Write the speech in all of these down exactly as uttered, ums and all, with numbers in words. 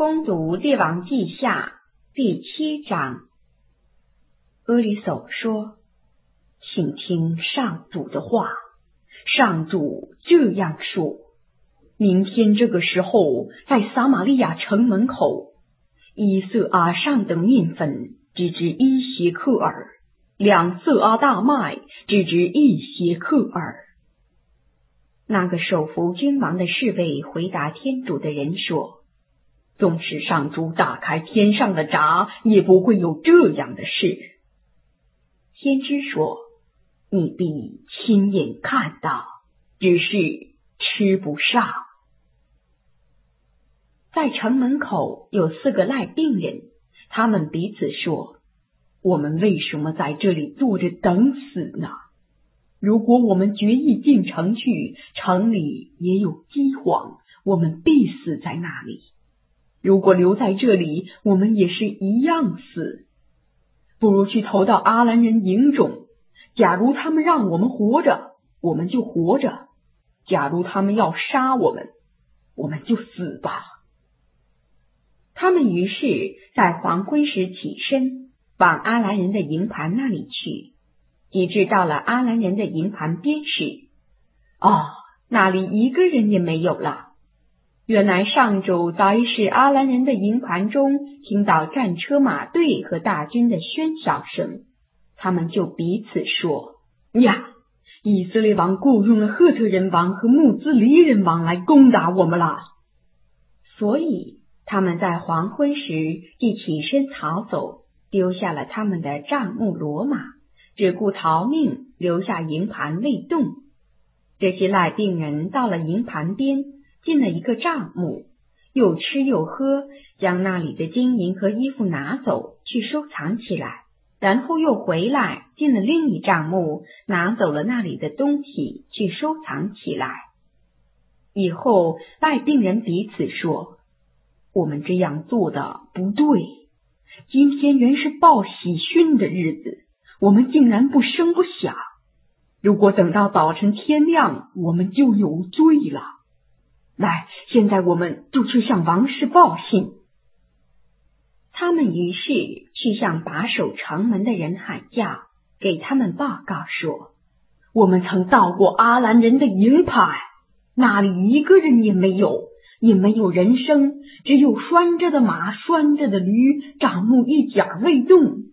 攻读列王记下第七章。阿里叟说：请听上主的话。上主这样说，明天这个时候，在撒玛利亚城门口，一色阿上等面粉只值一谢克尔，两色阿大麦只值一谢克尔。那个手扶君王的侍卫回答天主的人说：纵使上主打开天上的闸，也不会有这样的事。先知说：你必亲眼看到，只是吃不上。在城门口有四个赖病人，他们彼此说：我们为什么在这里坐着等死呢？如果我们决意进城去，城里也有饥荒，我们必死在那里。如果留在这里，我们也是一样死。不如去投到阿兰人营中，假如他们让我们活着，我们就活着；假如他们要杀我们，我们就死吧。他们于是在黄昏时起身，往阿兰人的营盘那里去，以致到了阿兰人的营盘边时，哦，那里一个人也没有了。原来上主早已使阿兰人的营盘中听到战车马队和大军的喧嚣声，他们就彼此说：呀，以色列王雇佣了赫特人王和穆兹黎人王来攻打我们了。所以他们在黄昏时即起身逃走，丢下了他们的帐幕骡马，只顾逃命，留下营盘未动。这些赖病人到了营盘边，进了一个帐幕，又吃又喝，将那里的金银和衣服拿走去收藏起来，然后又回来进了另一帐幕，拿走了那里的东西去收藏起来。以后赖病人彼此说：我们这样做的不对，今天原是报喜讯的日子，我们竟然不声不响。如果等到早晨天亮，我们就有罪了。来，现在我们就去向王室报信。他们于是去向把守城门的人喊叫，给他们报告说：我们曾到过阿兰人的营盘，那里一个人也没有，也没有人声，只有拴着的马，拴着的驴，帐幕一角未动。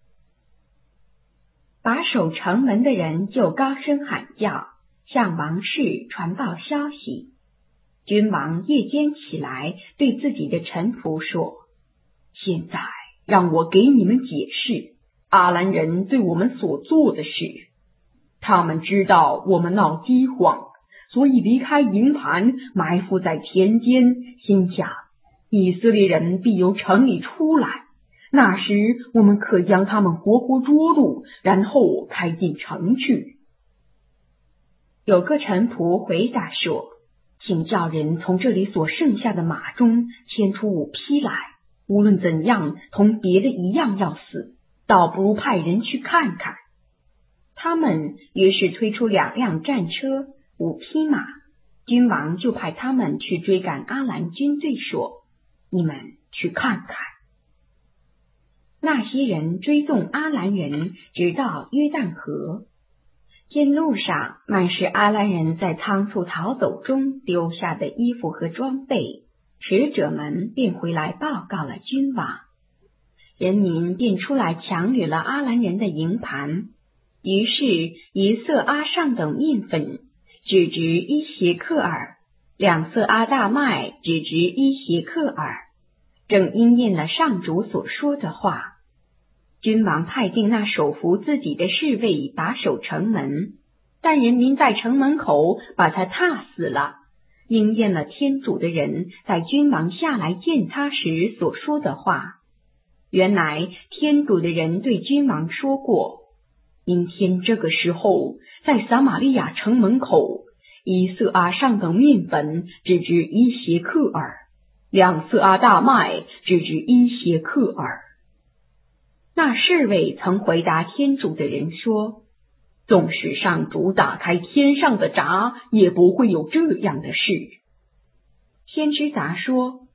把守城门的人就高声喊叫，向王室传报消息。君王夜间起来，对自己的臣仆说：现在让我给你们解释阿兰人对我们所做的事。他们知道我们闹饥荒，所以离开营盘，埋伏在田间，心想以色列人必由城里出来，那时我们可将他们活活捉住，然后开进城去。有个臣仆回答说：请叫人从这里所剩下的马中牵出五匹来，无论怎样，同别的一样要死，倒不如派人去看看。他们于是推出两辆战车，五匹马，君王就派他们去追赶阿兰军队，说：你们去看看。那些人追踪阿兰人，直到约旦河。见路上满是阿兰人在仓促逃走中丢下的衣服和装备，使者们便回来报告了君王。人民便出来抢掠了阿兰人的营盘，于是一色阿上等面粉只值一谢克尔，两色阿大麦只值一谢克尔，正应验了上主所说的话。君王派定那手扶自己的侍卫把守城门，但人民在城门口把他踏死了，应验了天主的人在君王下来见他时所说的话。原来天主的人对君王说过：明天这个时候，在撒玛利亚城门口，一色阿上等面粉只值一谢克尔，两色阿大麦只值一谢克尔。那侍卫曾回答天主的人说：纵使上主打开天上的闸，也不会有这样的事。先知答说：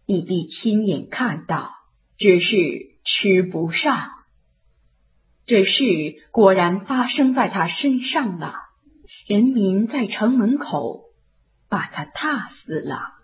你必亲眼看到，只是吃不上。这事果然发生在他身上了，人民在城门口把他踏死了。